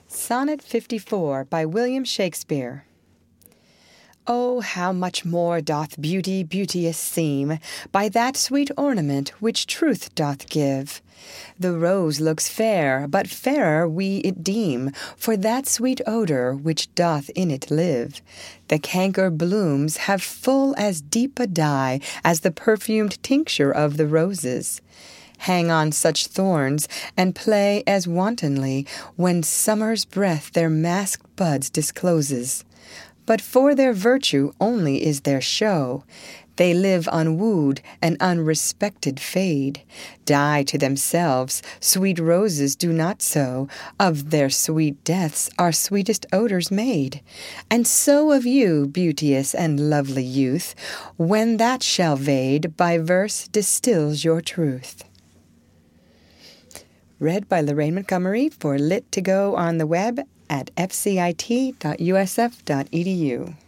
Sonnet 54 by William Shakespeare. Oh, how much more doth beauty beauteous seem by that sweet ornament which truth doth give. The rose looks fair, but fairer we it deem for that sweet odour which doth in it live. The canker blooms have full as deep a dye as the perfumed tincture of the roses. Hang on such thorns, and play as wantonly when summer's breath their masked buds discloses. But for their virtue only is their show. They live unwooed and unrespected fade. Die to themselves, sweet roses do not so. Of their sweet deaths are sweetest odours made. And so of you, beauteous and lovely youth, when that shall vade, by verse distills your truth. Read by Lorraine Montgomery for Lit2Go on the web at fcit.usf.edu.